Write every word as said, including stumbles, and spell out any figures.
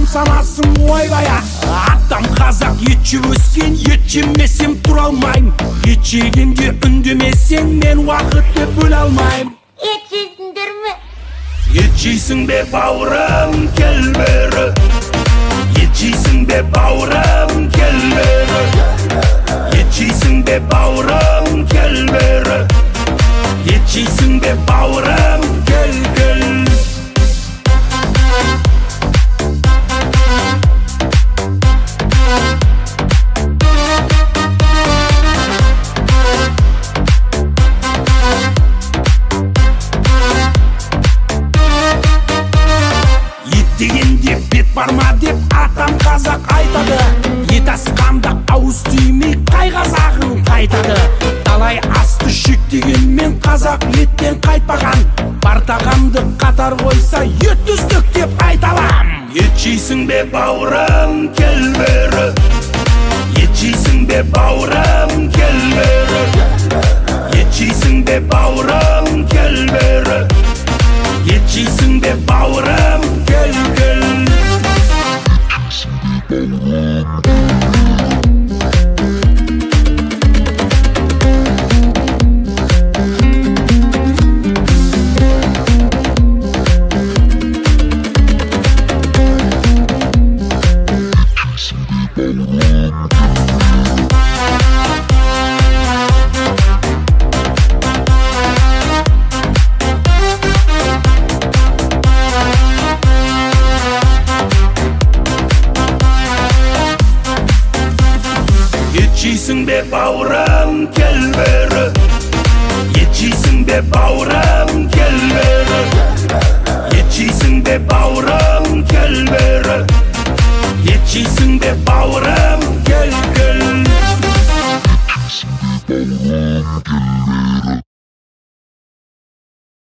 адам санасын ойбай атам қазақ ет жеп өскен, ет жемесем тұра алмайм. Ет жегенде үндемесең мен уақыт деп бөле алмайм. Ет жейсіңдер ме? Ет жейсің бе бауырым, кел бері. Ет жейсің бе бауырым, кел бері. Ет жейсің бе бауырым, кел бері. Ет жейсің бе бауырым, кел кел. Дегенде бет барма деп атам қазақ айтады. Ет асқанда ауыз тимей қай қазағың қайтады. Талай асты шектегенмен қазақ еттен қайтпаған. Бар тағамды қатар қойса ет үздік деп айталам. Ет жейсің бе бауырым, кел бері. Ет жейсің бе бауырым, кел бері. Ет жейсің бе бауырым, кел бері. Ет жейсің бе бауырым, кел кел. Ет жейсің бе бауырым, кел бері. Ет жейсің бе бауырым, кел бері. Ет жейсің бе бауырым, кел бері. Ет жейсің бе бауырым, кел кел.